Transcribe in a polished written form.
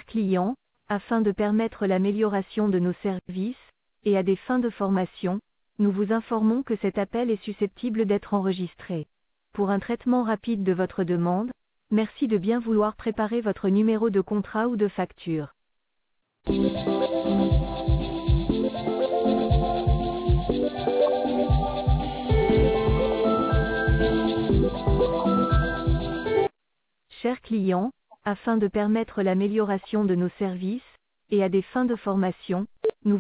Chers clients, afin de permettre l'amélioration de nos services, et à des fins de formation, nous vous informons que cet appel est susceptible d'être enregistré. Pour un traitement rapide de votre demande, merci de bien vouloir préparer votre numéro de contrat ou de facture. Chers clients, afin de permettre l'amélioration de nos services, et à des fins de formation, nous